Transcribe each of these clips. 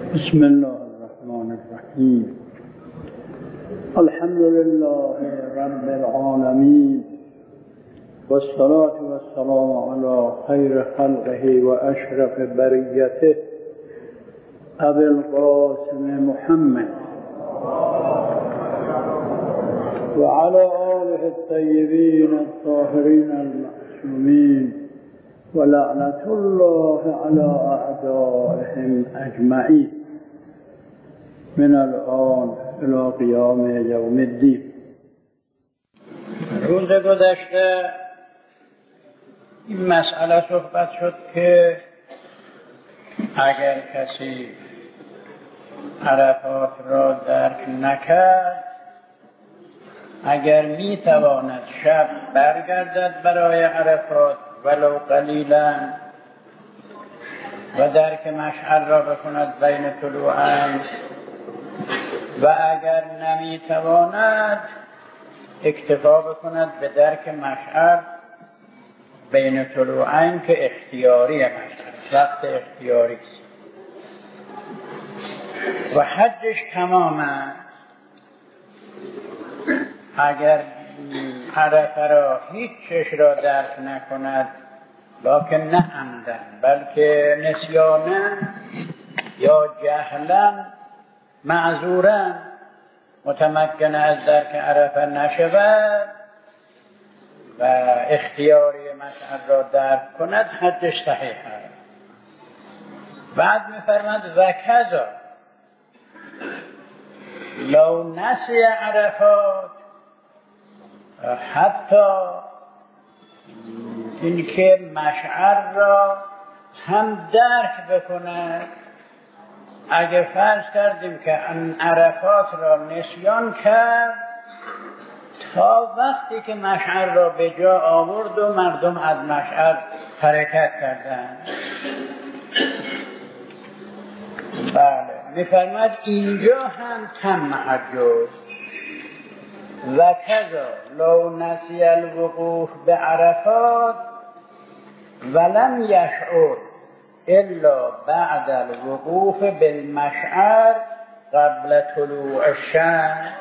بسم الله الرحمن الرحیم. الحمد لله رب العالمین والصلاة والسلام علی خیر خلقه و اشرف بریته ابی القاسم محمد و علی آله الطیبین الطاهرین المعصومین و لعنت الله علی اعدائهم اجمعین من الان الی قیام یوم الدین. روز گذشته این مسئله صحبت شد که اگر کسی عرفات را درک نکرد، اگر میتواند شب برگردد برای عرفات ولو قلیلا و درک مشعر را بکند بین طلوعین، و اگر نمیتواند اکتفا بکند به درک مشعر بین طلوعین که اختیاری مشعر، وقت اختیاری است و حجش تمام است. اگر عرفه را هیچ چیز را درک نکند، لکن نه عمدن بلکه نسیانا یا جهلا معذورا متمکن از درک عرفه نشود و اختیاری مشعر را درک کند، حجش صحیح است. بعد می‌فرماید و کذا لو نسی عرفات، حتی اینکه مشعر را هم درک بکند. اگه فرض کردیم که عرفات را نسیان کرد تا وقتی که مشعر را به جا آورد و مردم از مشعر حرکت کردند، بله می‌فرماید اینجا هم تم حجه. و کذا لو نسی الوقوف به عرفات ولم یشعر الا بعد الوقوف بالمشعر قبل طلوع الشمس،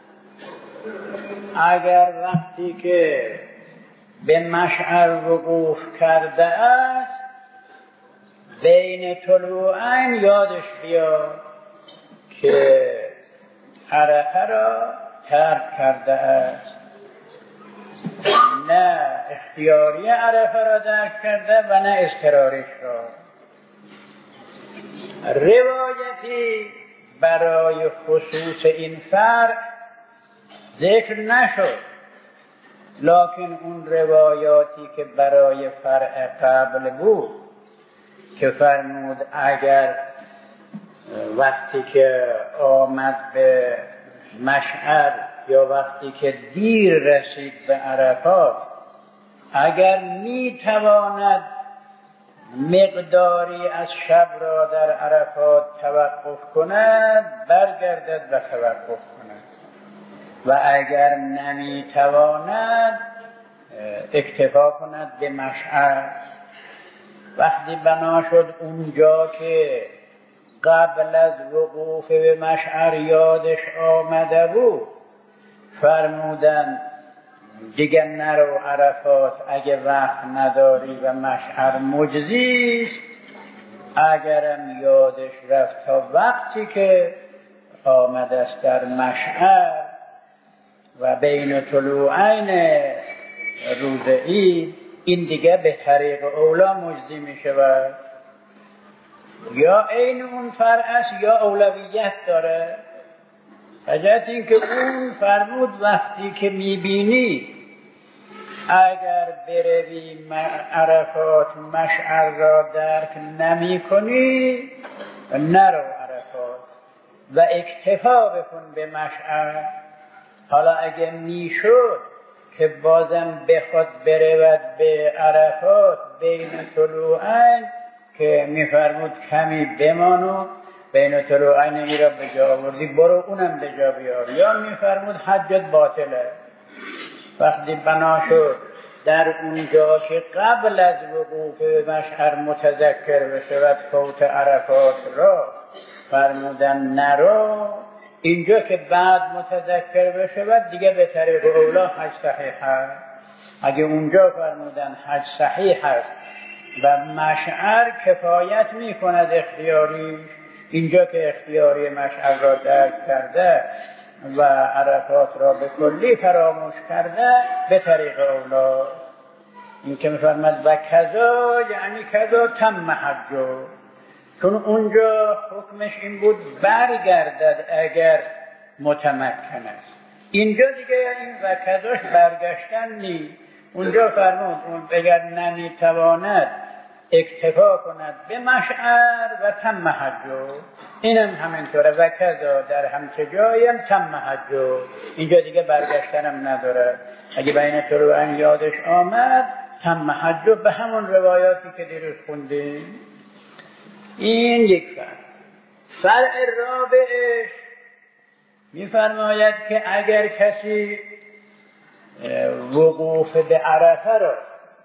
اگر وقتی که به مشعر وقوف کرده است بین طلوعین یادش بیاد که عرفه را ترک کرده است، نه اختیاری عرفه را درک کرده و نه اضطراریش را. روایتی برای خصوص این فرق ذکر نشد، لکن اون روایاتی که برای فرع قبل بود که فرمود اگر وقتی که آمد به مشعر یا وقتی که دیر رسید به عرفات، اگر میتواند مقداری از شب را در عرفات توقف کند، برگردد و توقف کند، و اگر نمیتواند اکتفا کند به مشعر. وقتی بنا شد اونجا که قبل از وقوف به مشعر یادش آمده بود، فرمودن دیگه نرو عرفات اگه وقت نداری و مشعر مجزیست. اگرم یادش رفت تا وقتی که آمده است در مشعر و بین طلوعین روز عید، این دیگه به طریق اولا مجزی می شود. یا عین اون فرع است یا اولویت داره. حجت این که اون فرمود وقتی که میبینی اگر بروی عرفات مشعر را درک نمی کنی، نرو عرفات و اکتفا بکن به مشعر. حالا اگه میشد که بازم بخواد برود به عرفات بین طلوعین، که میفرمود کمی بمانو بین طلوعین ای را به جا آوردی برو اونم به جا بیار، یا میفرمود حجت باطله. وقتی بنا شد در اونجا که قبل از وقوف مشعر متذکر بشود فوت عرفات را فرمودن نرو، اینجا که بعد متذکر بشه بعد دیگه به طریق اولا حج صحیح هست. اگه اونجا فرمودن حج صحیح هست و مشعر کفایت میکند اختیاری، اینجا که اختیاری مشعر را درک کرده و عرفات را به کلی فراموش کرده، به طریق اولا. این که میفرمد و کذا یعنی کذا تم حجو، چون اونجا حکمش این بود برگردد اگر متمکن است. اینجا دیگه این و کذاش برگشتن نی. اونجا فرمود اون اگر نمیتواند اکتفا کند به مشعر و تم حجو، اینم همینطوره و کذا در همچه جایم تم حجو، اینجا دیگه برگشتنم نداره. اگه بین طلوعین یادش آمد تم حجو به همون روایاتی که دیروز خوندیم. این یک فرع رابعش میفرماید که اگر کسی وقوف به عرفه را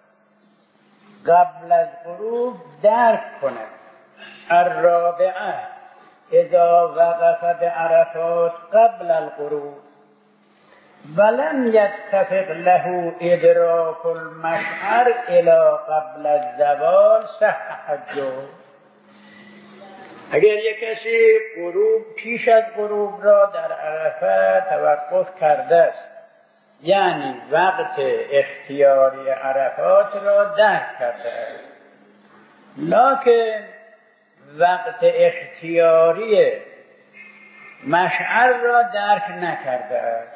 قبل از غروب درک کند، الرابعه اذا وقف به عرفات قبل الغروب ولم يتفق له ادراک المشعر الى قبل الزوال صح حجه. اگر یک کسی پیش از غروب را در عرفه توقف کرده است، یعنی وقت اختیاری عرفات را درک کرده است، لکن وقت اختیاری مشعر را درک نکرده است.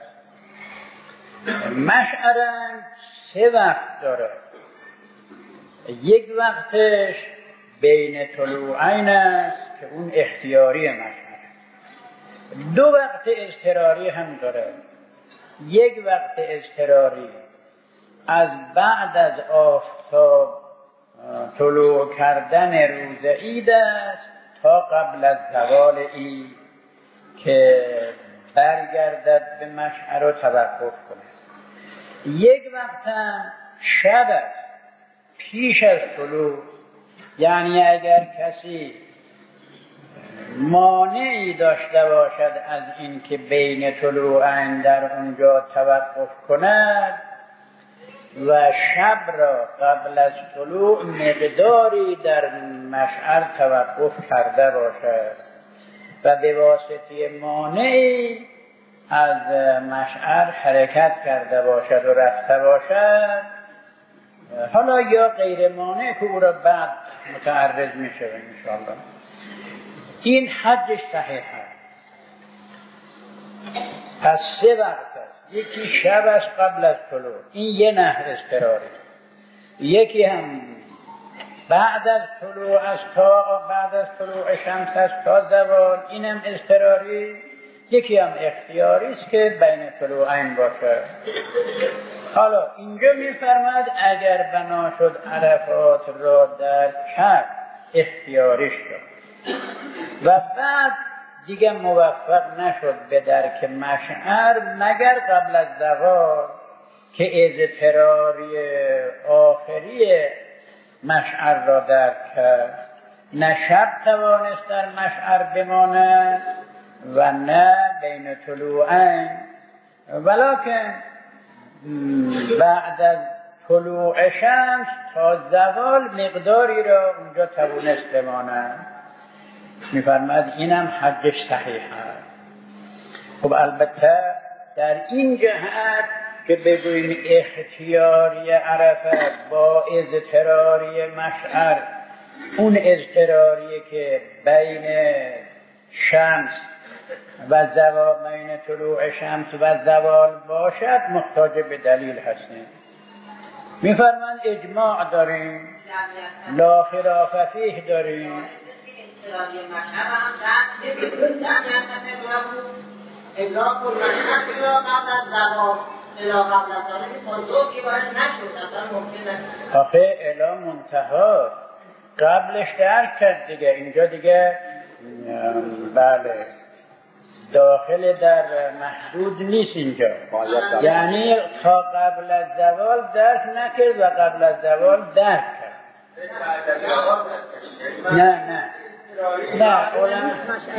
مشعر 3 وقت داره. یک وقتش بین طلوعین است که اون اختیاری مشعر. 2 وقت اضطراری هم داره. یک وقت اضطراری از بعد از آفتاب طلوع کردن روز عید است تا قبل از زوال عید که برگردد به مشعر و توقف کند. یک وقت هم شب است پیش از طلوع، یعنی اگر کسی مانعی داشته باشد از این که بین طلوعین در اونجا توقف کند و شب را قبل از طلوع مقداری در مشعر توقف کرده باشد و به واسطه مانعی از مشعر حرکت کرده باشد و رفته باشد، حالا یا غیر مانع که او را بعد متعرض می شود انشاءالله، این حجش صحیح است. پس 3 وقت است. یکی شب است قبل از طلوع، این یه نحو اضطراری. یکی هم بعد از طلوع است تا بعد از طلوع شمس است تا زوال، اینم اضطراری. یکی هم اختیاری است که بین طلوعین باشه. حالا اینجا می‌فرماید اگر بنا شد عرفات را درک کرد اختیاریش کرد و بعد دیگه موفق نشد به درک مشعر مگر قبل از زوال که اضطراری آخری مشعر را درک کرد، نه شب توانست در مشعر بماند و نه بین طلوعین، ولکن بعد از طلوع شمس تا زوال مقداری را اونجا توانست بماند. می‌فرماید اینم حجش صحیح است. خب البته در این جهت که بگوییم اختیاری عرفه با اضطراری مشعر، اون اضطراری که بین شمس و زوال، بین طلوع شمس و زوال باشد، محتاج به دلیل هستیم. می‌فرماند اجماع داریم، لا خلاف فیه داریم. آخه الا منتها قبلش درک کرد دیگه، اینجا دیگه بله داخل در محدود نیست اینجا، یعنی تا قبل از زوال درک نکرد و قبل از زوال درک کرد. نه نه علما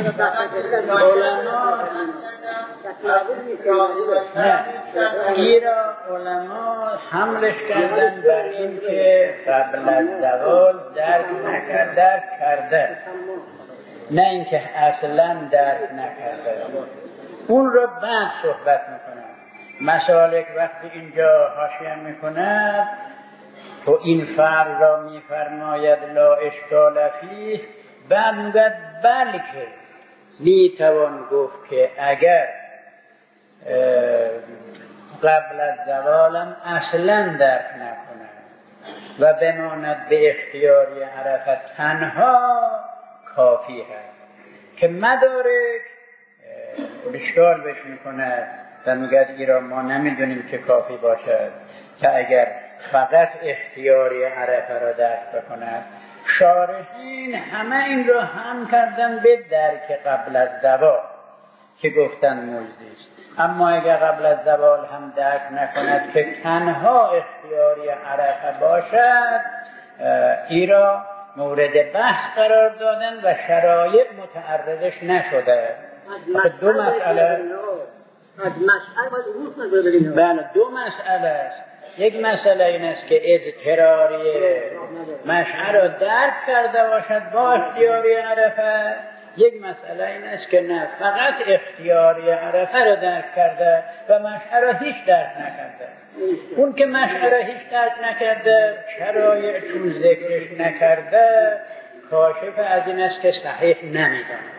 نه ایرا علما حملش کردن بر این که قبل از زوال درک کرده نه اینکه اصلا درک نکرده. اون رو بعد صحبت میکنه. مسالک وقتی اینجا حاشیه میکند تو این فرض را میفرماید لا اشکال فیه، بعد میگوید بلکه میتوان گفت که اگر قبل از زوالم اصلا درک نکند و بماند به اختیاری عرفت تنها کافی هست که مدارک اشکال بهش میکند و میگه ایرا ما نمیدونیم که کافی باشد که اگر فقط اختیاری عرفه را درک بکند. شارحین همه این را هم کردن به درک قبل از زوال که گفتن مجزیست، اما اگر قبل از زوال هم درک نکند که تنها اختیاری عرفه باشد، ایرا مورد بحث قرار دادن و شرایط متعرضش نشده. دو مسئله از مشعر باید عروض نگذاریم. بله دو مسئله است. یک مسئله این است که اضطراری مشعر را درک کرده باشد با اختیاری عرفه. یک مسئله این است که نه، فقط اختیاری عرفه را درک کرده و مشعر را هیچ درک نکرده. اون که مشعر را هیچ درک نکرده، شرایع چون ذکرش نکرده، کاشف از این است که صحیح نمیداند.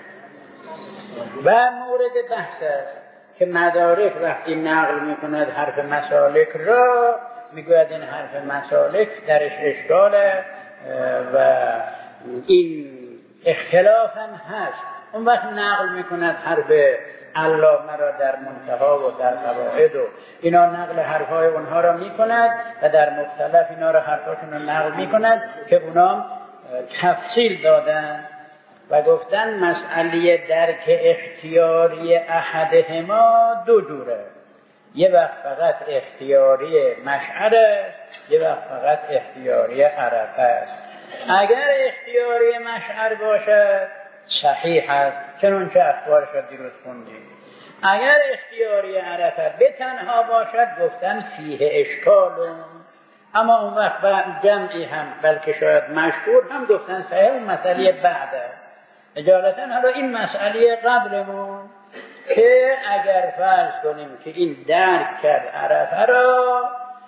و مورد بحث است که مدارک وقتی نقل میکند حرف مسالک را، میگوید این حرف مسالک درش اشکاله و این اختلاف هم هست. اون وقت نقل میکند حرف علامه را در منتها و در قواعد و اینا نقل حرفهای اونها را میکند و در مختلف اینا را حرفاشون را نقل میکند که اونا تفصیل دادن و گفتن مسئله درک اختیاری احدهما دو جوره. یه وقت فقط اختیاری مشعره، یه وقت فقط اختیاری عرفه است. اگر اختیاری مشعر باشد صحیح است، چنون که اخبارش را دیروز خوندیم. اگر اختیاری عرفه به تنها باشد گفتن فیه اشکالون، اما اون وقت جمعی هم بلکه شاید مشهور هم گفتن صحیح مسئله بعده. اجالتا حالا این مسئله قبلمون که اگر فرض کنیم که این درک کرد عرفه را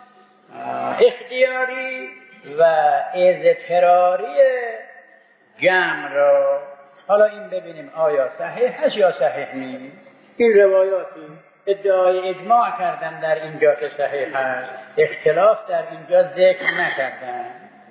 اختیاری و اضطراری جمع را، حالا این ببینیم آیا صحیح هست یا صحیح نیست. این روایاتی ادعای اجماع کردن در اینجا که صحیح هست، اختلاف در اینجا ذکر نکردن.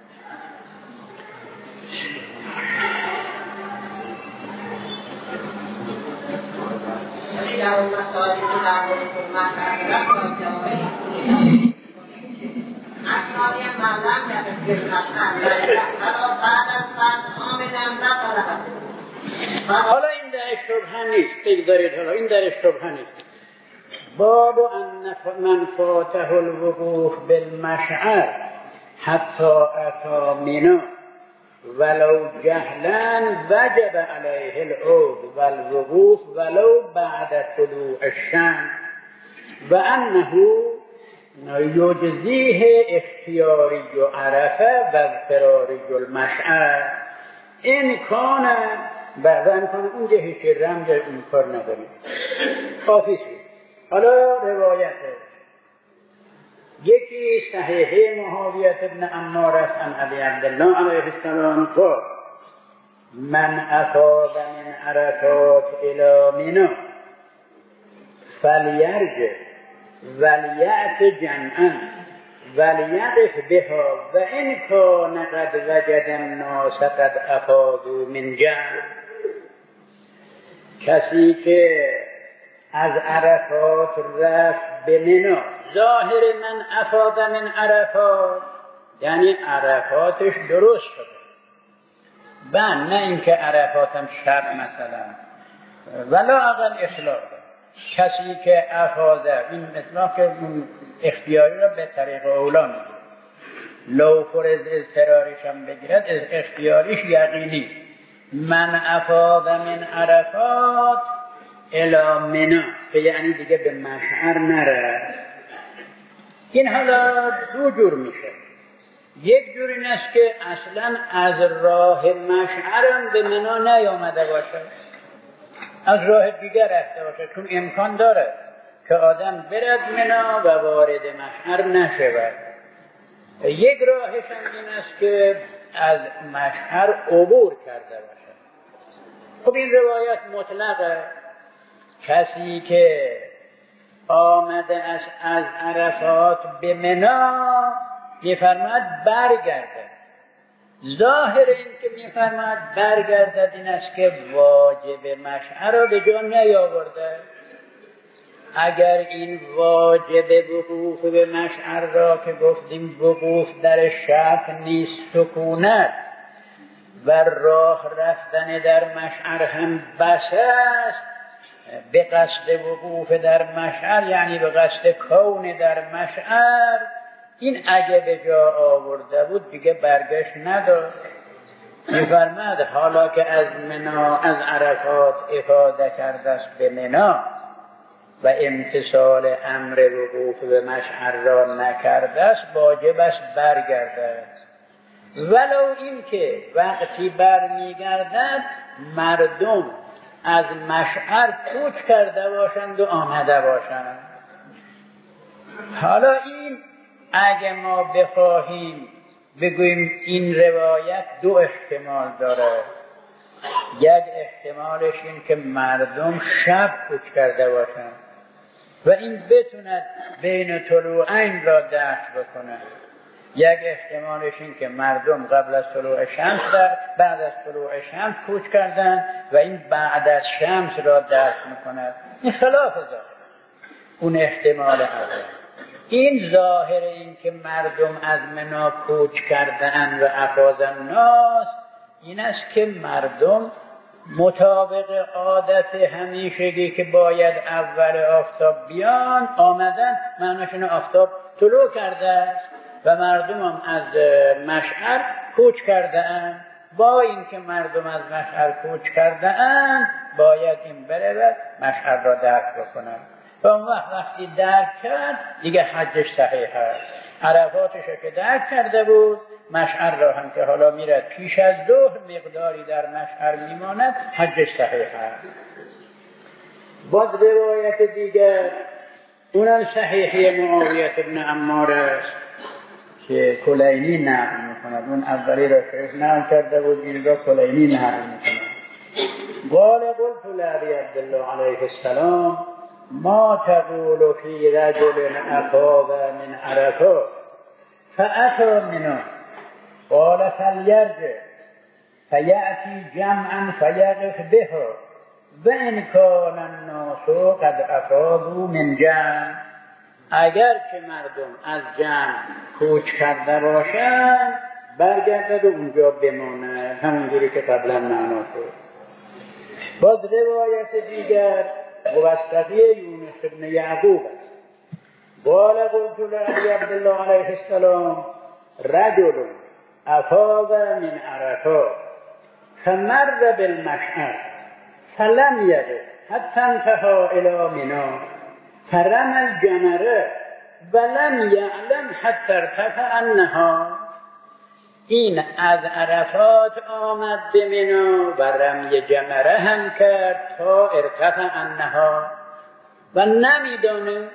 در اون مسائلی که در مورد مطرح شد جوابی اسنادی هم مبلغ کرده که حالا بعد از فرض آمدم حالا این در شبهه نیست، بگذارید حالا این در شبهه نیست. باب ان من فاته الوقوف بالمشعر حتی اتی منی ولو جهلا وجب علیه العود والوقوف ولو بعد طلوع الشمس و انه یجزیه اختیاری عرفه و اضطراری المشعر. این کانه بعضا کنه اونجا هیچی رمز اون کار نداریم، کافی شد. حالا روایته یکی صحیحه معاویه ابن عمار عن ابی عبدالله علیه السلام قال من افاض من عرفات الى منی فلیرجع ولیأت جمعا ولیقف بها و ان کان قد وجد الناس قد افاضوا من جمع. کسی که از عرفات رفت به منی، ظاهر من افاض من عرفات یعنی عرفاتش درست شده، نه اینکه عرفاتم شب مثلا، ولا اقل اصلاح ده. کسی که افاضه، این اطلاق که اختیاری را به طریق اولا میگه، لو فرض اضطراریش هم بگیرد اختیاریش یقینی، من افاض من عرفات الی منی، که یعنی دیگه به مشعر نره. این حالا دو جور میشه. یک جور این است که اصلا از راه مشعرم به منا نیامده باشه، از راه دیگر رفته باشه، چون امکان داره که آدم برد منا و وارد مشعر نشود. یک راهش هم این است که از مشعر عبور کرده باشه. خب این روایت مطلقه. کسی که آمده است از عرفات به منا میفرماید برگرده. ظاهر این که میفرماید برگردد این است که واجب مشعر را به جا نیاورده. اگر این واجب وقوف به مشعر را که گفتیم وقوف در شک نیست سکونت و راه رفتن در مشعر هم بس است، به قصد وقوف در مشعر یعنی به قصد کون در مشعر، این اگه به جا آورده بود دیگه برگشت نداشت. می‌فرماید حالا که از منا از عرفات افاده کرده است به منا و امتثال امر وقوف به مشعر را نکرده است، واجب است برگردد. ولو این که وقتی برمیگردد مردم از مشعر کوچ کرده باشند و آمده باشند. حالا این اگه ما بخواهیم بگوییم این روایت دو احتمال داره. یک احتمالش این که مردم شب کوچ کرده باشند و این بتوند بین طلوعین را درک بکنه. یک احتمالش این که مردم قبل از طلوع شمس بعد از طلوع شمس کوچ کردن و این بعد از شمس را درک میکند. این خلاف ظاهر اون احتمال اول. این ظاهر این که مردم از منا کوچ کردن و افاض الناس این است که مردم مطابق عادت همیشگی که باید اول آفتاب بیان آمدن، معناش اینه آفتاب طلوع کرده است و مردم هم از مشعر کوچ کرده اند. با اینکه مردم از مشعر کوچ کرده اند باید این برود مشعر را درک بکنند و اون وقتی درک کرد دیگه حجش صحیح است. عرفاتش که درک کرده بود، مشعر را هم که حالا میرد پیش از ظهر مقداری در مشعر میماند، حجش صحیح است. باز روایت دیگر اونم صحیحی معاویه ابن عمار است که کلینی نقل میکند. اون اولی را شیخ نقل کرده بود، این را کلینی نقل میکند. قال قلت لعلی عبدالله علیه السلام ما تقول فی رجل افاض من عرفات فأتی منا قال فلیرجع فیأتی جمعا فیقف بها و ان کان الناس قد افاضوا من جمع. اگر که مردم از جمع کوچ کرده باشند برگردد و اونجا بمانه، همونجوری که قبلا معنا شد. باز روایت دیگر موثقی یونس بن یعقوب است. قال قلت لعلی عبدالله علیه السلام رجل افاض من عرفات فمر بالمشعر فلم یقف حتی انتهى الی منا فرمى الجمره ولم یعلم حتی ارتفع النهار. این از عرفات آمد به منا و رمی جمره هم کرد تا ارتفع النهار و نمیدانست.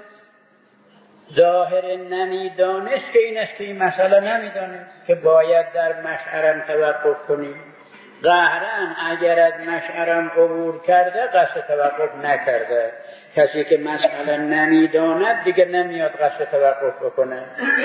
ظاهر نمیدانست که این است که این مسئله نمیدانست که باید در مشعرم توقف کنیم. قهرن اگر از مشعرم عبور کرده قصد توقف نکرده. کسی که مسئله نمیداند دیگه نمیاد قصد توقف بکنه.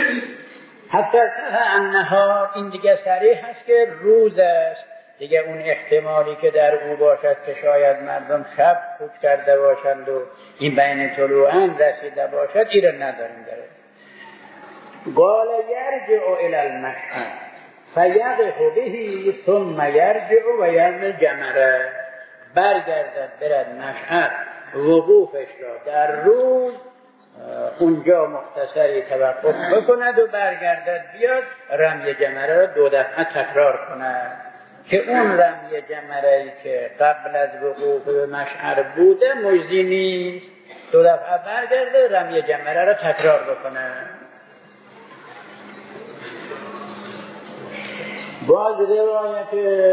حتی ارتفع النهار این دیگه صریح هست که روز است. دیگه اون احتمالی که در او باشد که شاید مردم شب کوچ کرده باشند و این بین طلوعان رسیده باشد این را نداریم داره. قال یرجع الی المشعر فیقف به ثم یرجع و یرمی جمره. برگردد برد مشعر وقوفش را در روز اونجا مختصری توقف بکند و برگردد بیاد رمی جمره را 2 دفعه تکرار کند که اون رمی جمره‌ای که قبل از وقوف به مشعر بوده مجزی نیست، 2 دفعه برگرده رمی جمره رو تکرار بکنه. باز روایت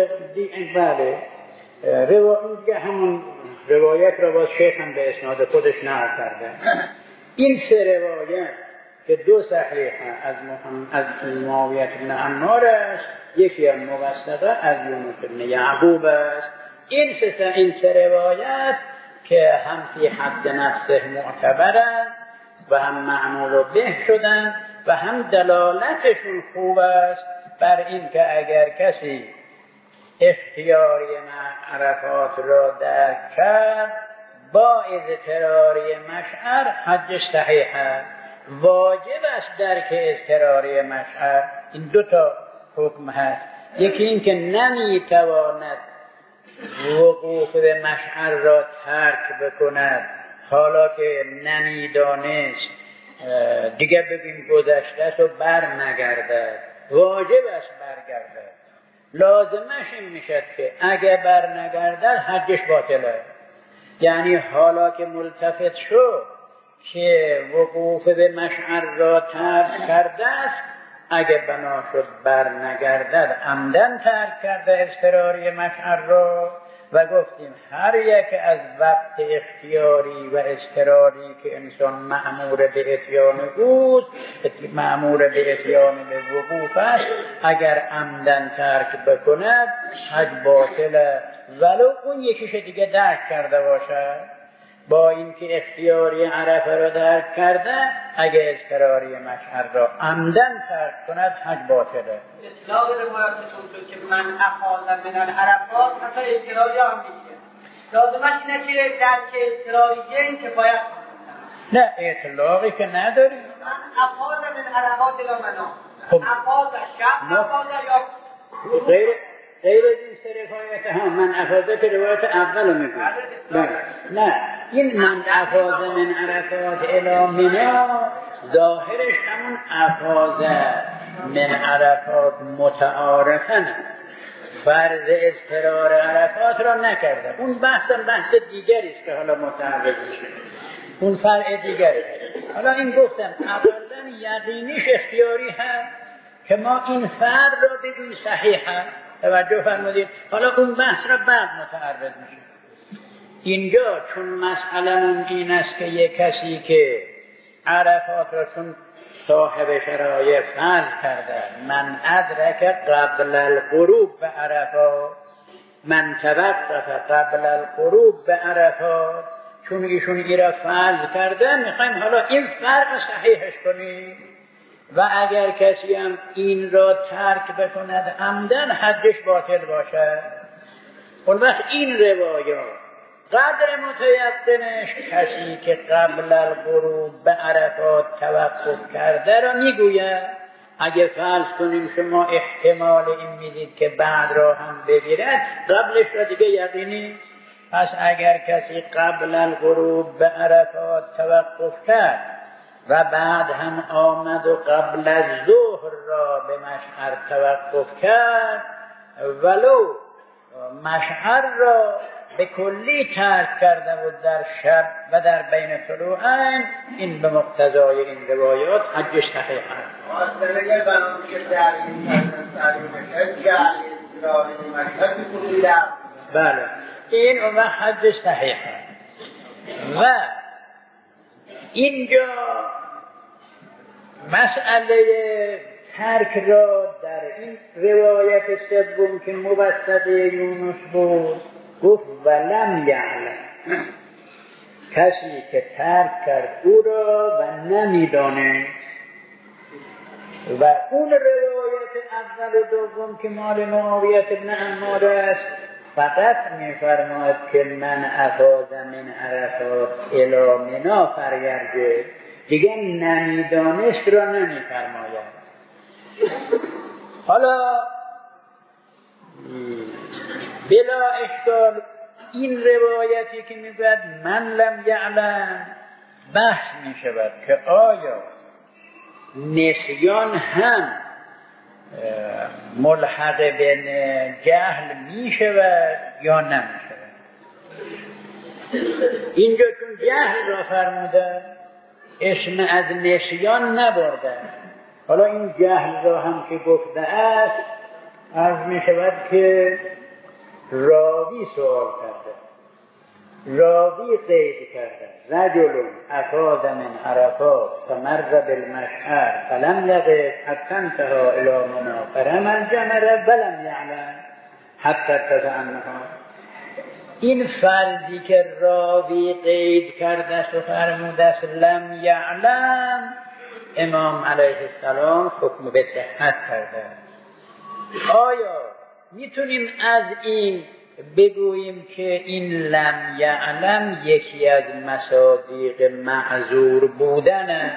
بله دیگه همون روایت رو باز شیخ هم به اسناد خودش نقل کرده. این 3 روایت که 2 صحیح از معاویه بن عمار است، یکی هم موثقه از یونس بن یعقوب است. این 3 روایت که هم فی حد نفسه معتبرند و هم معمول به شدن و هم دلالتشون خوب است بر این که اگر کسی اختیاری عرفات را درک کرد با اضطراری مشعر حجش صحیح است. واجب است درک اضطراری مشعر. این 2 تا حکم هست. یکی این که نمیتواند وقوف به مشعر را ترک بکند حالا که نمیدانست، دیگه ببین گذشته و بر نگردد، واجب است برگردد. لازمش این میشد که اگه بر نگردد حجش باطله. یعنی حالا که ملتفت شد که وقوف به مشعر را ترک کرده است، اگه بنا شد بر نگردد عمدن ترک کرده اضطراری مشعر را. و گفتیم هر یک از وقت اختیاری و اضطراری که انسان مأمور به اتیان اوست، مأمور به اتیان به وقوف است، اگر عمدن ترک بکند حج باطله ولو اون یکیش دیگه درک کرده باشد. با اینکه اختیاری عرفه را درک کرده اگه اضطراری مشعر را عمدن ترک کند حج باطله. اطلاق روایتتون تو که من افاظم من العرفات مثلا اضطراری هم میگه لازمش اینه که درک اضطراری این که باید نه اطلاقی که نداری. من افاظم من العرفات الا منا خب افاظ شب افاظ یا غیر از این 3 روایت هم من افاظه که روایت اول رو میگم. نه این من افاظه من عرفات الی منا ظاهرش همون افاظه من عرفات متعارفن فرض اضطرار عرفات را نکرده. اون بحث دیگری است که حالا متعرض میشه، اون فرع دیگری. حالا این گفتم اولا یقینیش اختیاری هست که ما این فرع را بگوییم صحیح هست. توجه فرمودید. حالا اون بحث را بعد متعرض میشه. اینجا چون مسئله این است که یک کسی که عرفات را چون صاحب شرایع فرض کرده، من ادرک قبل الغروب به عرفات، من توقف قبل الغروب به عرفات، چون ایشون این را فرض کرده میخوایم حالا این فرق صحیحش کنیم. و اگر کسی هم این را ترک بکند عمدن حجش باطل باشد. اون وقت این روایات قدر متیقنش کسی که قبل الغروب به عرفات توقف کرده را میگوید. اگه فرض کنیم شما احتمال این میدید که بعد را هم بگیرد، قبلش را دیگه یقینی. پس اگر کسی قبل الغروب به عرفات توقف کرد و بعد هم آمد و قبل از ظهر را به مشعر توقف کرد ولو مشعر را به کلی ترک کرده بود در شب و در بین طلوعین، این به مقتضای این روایات حجش صحیح است. اگر بنام که بله این اون وقت حجش صحیح است. و اینجا مسئله ترک را در این روایت سوم که موسطه یونس بود گفت ولم یعلم، کسی که ترک کرد او را و نمیدانست. و اون روایت اول و دوم که مال معاویه بن عمار است فقط میفرماید که من افاظ من عرفات الی منا فرگرده، دیگه نمیدانست را نمیفرماید. حالا بلا اشکال این روایتی که میگوید من لم یعلم بحث میشود که آیا نسیان هم ملحق به جهل میشود یا نمیشود. اینجا چون جهل را فرموده اسم از نسیان نبرده، حالا این جهل را هم که گفته است عرض می شود که راوی سوال کرده، راوی قید کرده رجل افاض من عرفات فمر بالمشعر فلم یقف حتی انتهى الی منى فرمى الجمر ولم یعلم حتی ارتفع عنها. این فرضی که راوی قید کرده است و فرموده است لم یعلم، امام علیه السلام حکم به صحت کرده. آیا میتونیم از این بگوییم که این لم یعلم یکی از مصادیق معذور بودنه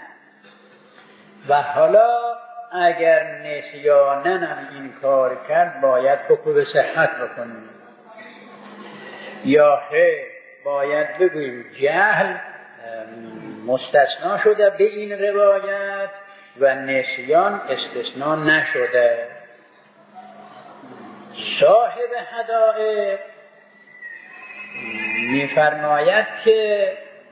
و حالا اگر نسیانن این کار کرد باید حکم به صحت بکنیم، یا باید بگوییم جهل مستثنا شده به این روایت و نسیان استثنا نشده. صاحب حدائق می‌فرماید که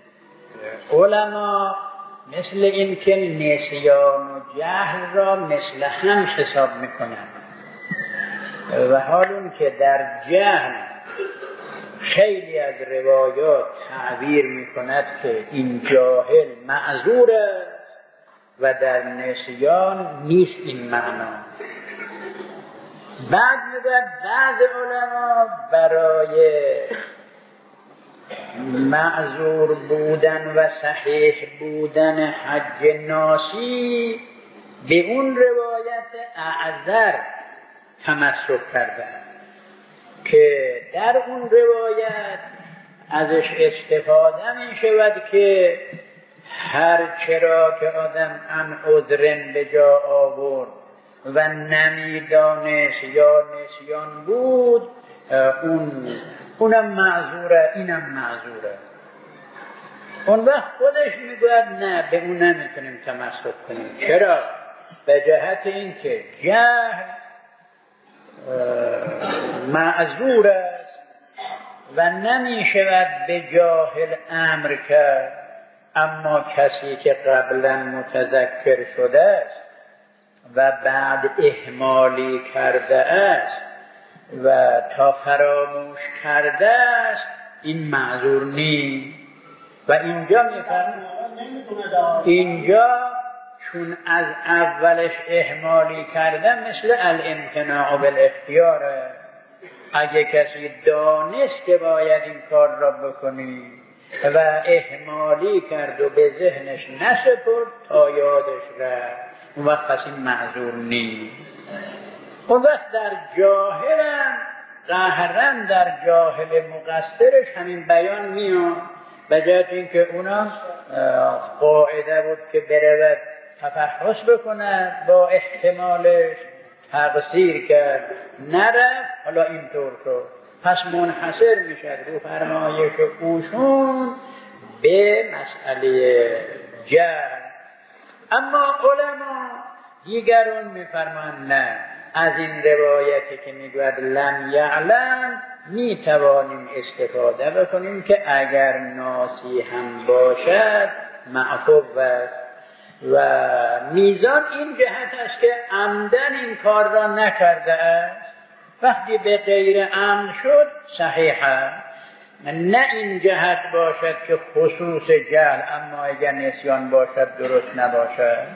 علما مثل این که نسیان و جهل را مثل هم حساب میکنند و حال اون که در جهل خیلی از روایات تعبیر میکند که این جاهل معذور است و در نسیان نیست این معنا. بعد میگوید بعض علما برای معذور بودن و صحیح بودن حج ناسی به اون روایت اعذر تمسک کردن که در اون روایت ازش استفاده می شود که هر چرا که آدم ان عذرن به جا آورد و نمیدانست یا نسیان بود اونم معذوره اینم معذوره. اون وقت خودش میگوید نه به اون نمیتونیم تمسک کنیم. چرا؟ به جهت این که جهل معذور است و نمی شود به جاهل امر کرد، اما کسی که قبلا متذکر شده است و بعد اهمالی کرده است و تا فراموش کرده است این معذور نیست. و اینجا اینجا چون از اولش اهمالی کرده مثل الامتناع بالاختیاره. اگه کسی دانست که باید این کار را بکنی و اهمالی کرد و به ذهنش نسپرد تا یادش رفت، اون وقت پس این معذور نیست. اون وقت در جاهلم قهرن در جاهل مقصرش همین بیان میاد، به جهت اینکه اونا قاعده بود که برود تفحص بکنه با احتمالش تقصیر کرد نرفت، حالا اینطور شد، پس منحصر میشد رو فرمایش اوشون به مسئله جهل. اما علما دیگرون میفرمان نه، از این روایتی که میگوید لم یعلم میتوانیم استفاده بکنیم که اگر ناسی هم باشد معفو است و میزان این جهت است که عمدن این کار را نکرده است. وقتی به غیر عمد شد صحیح است، نه این جهت باشد که خصوص جهل، اما اگر نسیان باشد درست نباشد.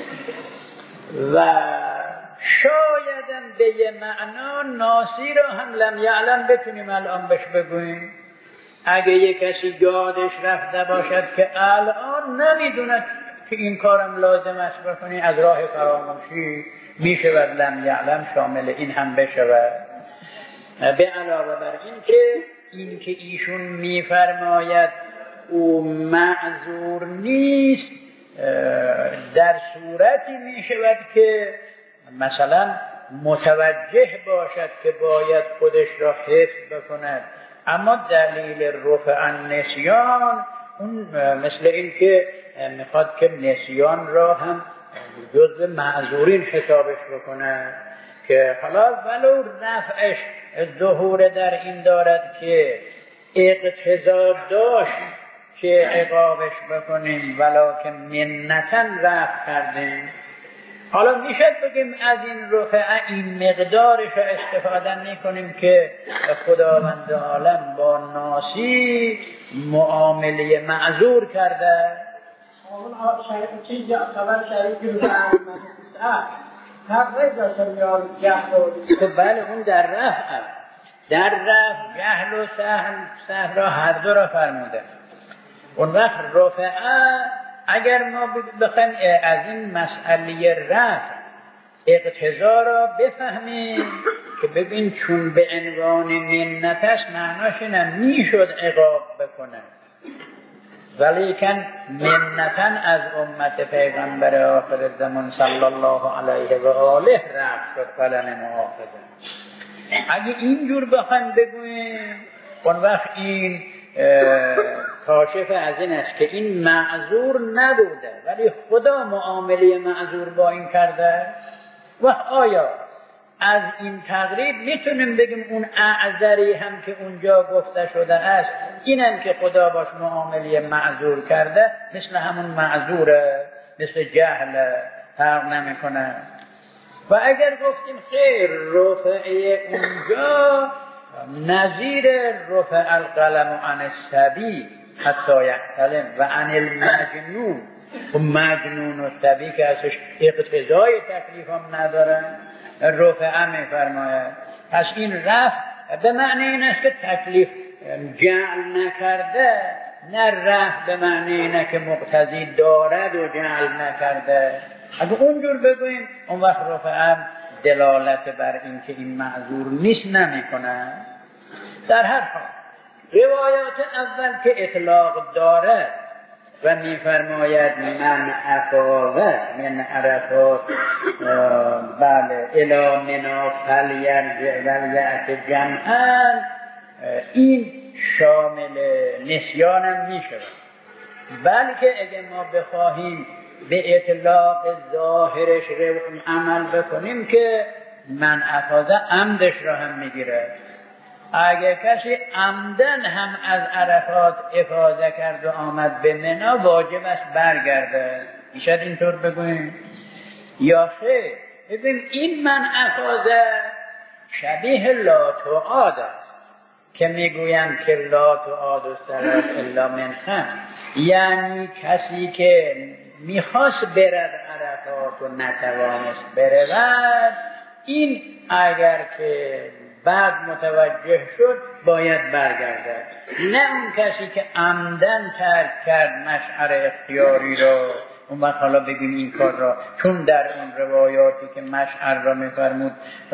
و شایدم به یه معنا ناسی را هم لم یعلم بتونیم الان بهش بگوییم. اگه یه کسی یادش رفته باشد که الان نمیدوند که این کارم لازم است بکنی، از راه فراموشی میشود لم یعلم شامل این هم بشود. به علاوه بر این که ایشون میفرماید او معذور نیست، در صورتی میشود که مثلا متوجه باشد که باید خودش را حفظ بکند، اما دلیل رفع النسیان اون مثل این که میخواد که نسیان را هم جزء معذورین حسابش بکنه که حالا ولو رفعش ظهور در این دارد که اقتضا داشت که عقابش بکنیم ولکن منتن رفع کردیم. حالا میشه بگیم از این رفعه این مقدارش استفاده میکنیم که خداوند عالم با ناسی معامله معذور کرده. خب بله اون در رفع جهل و سهل را هر دو را فرموده. اون وقت رفعه اگر ما بخوایم از این مسئله رفع اقتضا را بفهمیم که ببین چون به عنوان منتش معناش اینه میشد عقاب بکنه ولیکن منتن از امت پیغمبر آخر زمان صلی الله علیه و آله رفع شد فلن مؤاخذه. اگه اینجور بخوایم بگوییم اون وقت این کاشف از این است که این معذور نبوده ولی خدا معامله معذور با این کرده. و آیا از این تقریب میتونیم بگیم اون اعذری هم که اونجا گفته شده است اینم که خدا باش معامله معذور کرده مثل همون معذوره، مثل جهل فرق نمیکنه. و اگر گفتیم خیر رفعه اونجا نظیر رفع القلم عن الصبی حتی یحتلم و عن المجنون و مجنون و صبی که ازش اقتضای تکلیف هم ندارن رفعه میفرماید. پس این رفع به معنی این است که تکلیف جعل نکرده، نه رفع به معنی اینه که مقتضی دارد و جعل نکرده. اگه اونجور بگوییم اون وقت رفعه دلالت بر این که این معذور نیست نمی کنه. در هر حال روایات اول که اطلاق داره و می فرماید من افاوه من عرفات بله الی منا فلیرجع ولیأت جمعا، این شامل نسیانم می شود. بلکه اگه ما بخواهیم به اطلاق ظاهرش عمل بکنیم که من افاظه عمدش را هم میگیره. اگه کسی عمدن هم از عرفات افاظه کرد و آمد به منا واجب است برگرده. میشد اینطور بگوییم یا خیر؟ ببین این من افاظه شبیه لا تعاد است که میگویم که لا تعاد الصلاة الا من خمس، یعنی کسی که میخواست برد عرفات و نتوانست برود، این اگر که بعد متوجه شد باید برگرده. نه اون کسی که عمدن ترک کرد مشعر اختیاری را اون وقت حالا بگیم این کار را چون در اون روایاتی که مشعر را میفرمود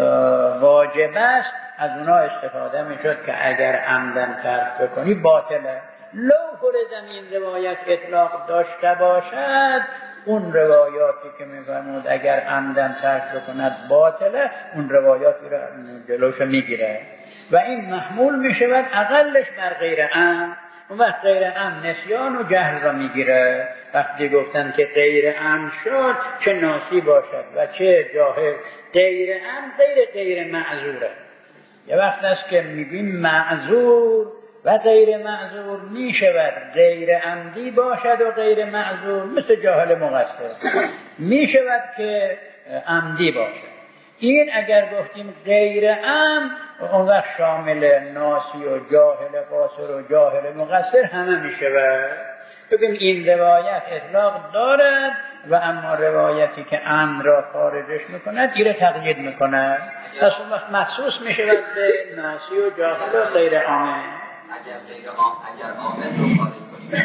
واجب است از اونا استفاده میشد که اگر عمدن ترک بکنی باطله. لو فرض این روایت اطلاق داشته باشد اون روایاتی که میفرمود اگر عمدن ترک بکند باطله اون روایاتی را جلوش میگیره و این محمول میشود اقلش بر غیر عمد. اون وقت غیر عمد نسیان و جهل را میگیره. وقتی گفتن که غیر عمد شد چه ناسی باشد و چه جاهل، غیر عمد غیر معذوره. یه وقت است که میگیم معذور و غیر معذور می شود غیر عمدی باشد و غیر معذور مثل جاهل مقصر می شود که عمدی باشد. این اگر گفتیم غیر عمد اون وقت شامل ناسی و جاهل قاصر و جاهل مقصر همه می شود. بگیم این روایت اطلاق دارد و اما روایتی که عمد را خارجش میکند ایره تقیید میکند. پس اون وقت مخصوص می شود به ناسی و جاهل و غیر عامه. اگر عامل رو خارج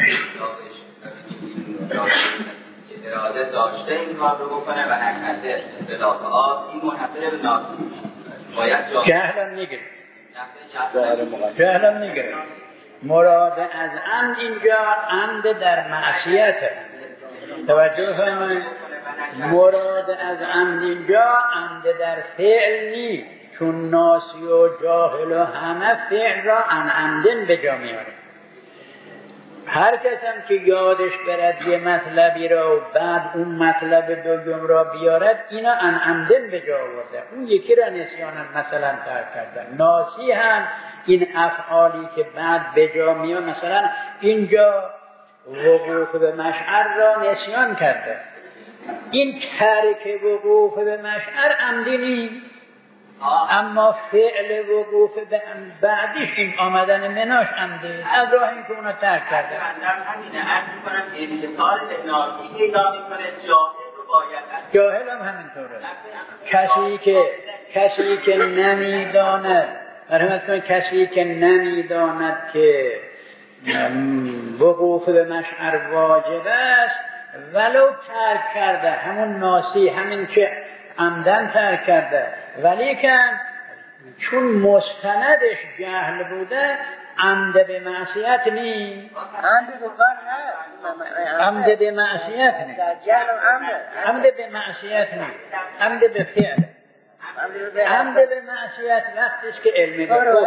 کنیم که اراده داشته این کار رو بکنه و نکرده اصطلاحات این منحصر به ناسی باید جهلم میگیره. جهلم میگیره. مراد از عمد اینجا عمد در معصیته. توجه فرمایید. مراد از عمد اینجا عمد در فعل نیست، چون ناسی و جاهل و همه فعل را عن عمدن به جا میاره. هر کس هم که یادش برد یه مطلبی را و بعد اون مطلب دوم را بیارد، اینا عمدن به جا آورده، اون یکی را نسیانن مثلا ترک کردن. ناسی هم این افعالی که بعد به جا میاد، مثلا اینجا وقوف به مشعر را نسیان کرده، این ترک وقوف به مشعر عمدی نیست، اما فعل وقوف به بعدش این آمدن مناش عمده از راه این که اونا ترک کرده. من همینه عرض میکنم انتصال به ناسی پیدا میکنه، جاهل رو باید. جاهل هم همینطوره. کسی که نمیداند، مرحمت کنید، کسی که نمیداند که وقوف به مشعر واجب است ولو ترک کرده، همون ناسی، همین که عمدن ترک کرده، ولیکن چون مستندش جهل بوده عمد به معصیت نیست. عمد به معصیت نیست، عمد به معصیت نیست، عمد به فعل. عمد به معصیت وقتی است که علمی به خود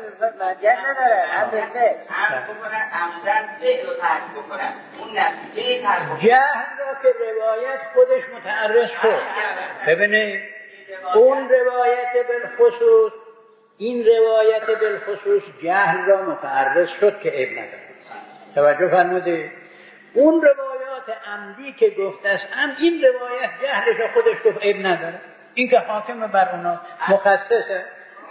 جهل را که روایت خودش متعرض شد. ببینید اون روایت بالخصوص، این روایت بالخصوص جهل را متعرض شد که عیب نداره. توجه فرمودید؟ اون روایات عمدی که گفته است هم این روایت جهلش خودش گفت عیب نداره، این که حاکم بر اونا مخصصه.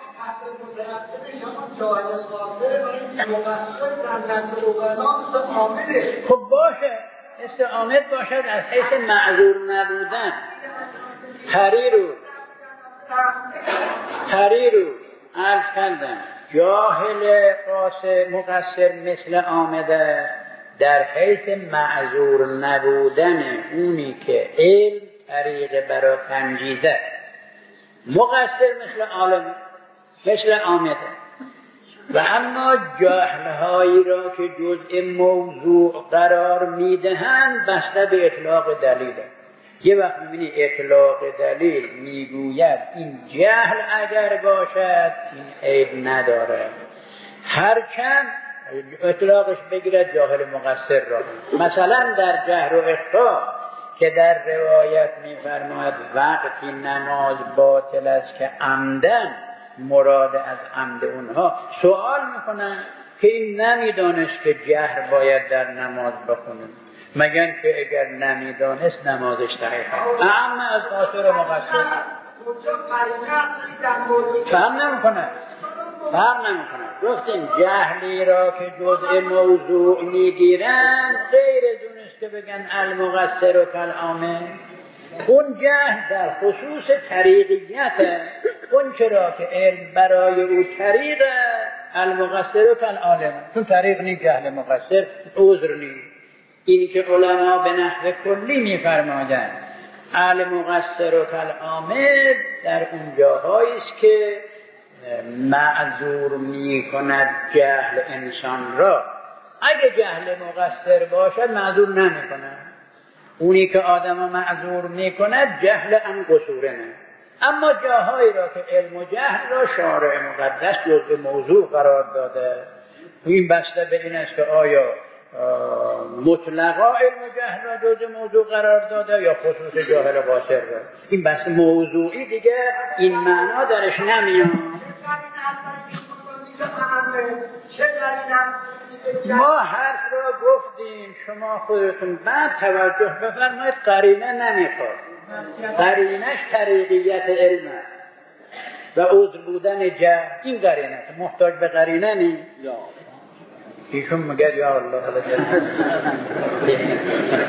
خب باشه، استعامت باشد از حیث معذور نبودن. تریرو عرض کردم جاهل مقصر مثل آمده در حیث معذور نبودن اونی که علم طریق برای تنجیزه، مقصر مثل عالم مثل آمده. و اما جهلهایی را که جزء موضوع قرار میدهند بسته به اطلاق دلیله. یه وقت میبینی اطلاق دلیل میگوید این جهل اگر باشد این عیب نداره، هر کم اطلاقش بگیرد جاهل مقصر را. مثلا در جهر و اخفا که در روایت میفرماید وقتی نماز باطل است که عمدن مراد از عمد اونها، سوال میکنن که این نمیدانست که جهر باید در نماز بخونه، مگن که اگر نمیدانست نمازش صحیحه. اما از قاصر مقصر فهم نمیکنه. گفتیم جهلی را که جزء موضوع میگیرن غیر از اون است که بگن المقصر و کالعامل. اون جهل در خصوص طریقیته، اون چرا که علم برای او طریقه، المقصر و کالعالم، چون طریق نیست جهل مقصر عذر نیست. اینی که علما به نحو کلی میفرمایند المقصر و کالعامل در اون جاهایی است که معذور میکند جهل انسان را. اگه جهل مقصر باشد معذور نمیکند. اونی که آدم معذور میکند جهل ان قصوره نه. اما جاهایی را که علم و جهل را شارع مقدس جزء موضوع قرار داده، این بسته به این است که آیا مطلقا علم و جهل را جزء موضوع قرار داده یا خصوص جاهل قاصر را. این بحث موضوعی دیگه این معنا درش نمیاد. ما حرف را گفتیم، شما خودتون بعد توجه بفرمایید. قرینه نمیخواد، قرینش طریقیت علم و عذر بودن جهل. این قرینه محتاج به قرینه نیست. ایشون میگه یا الله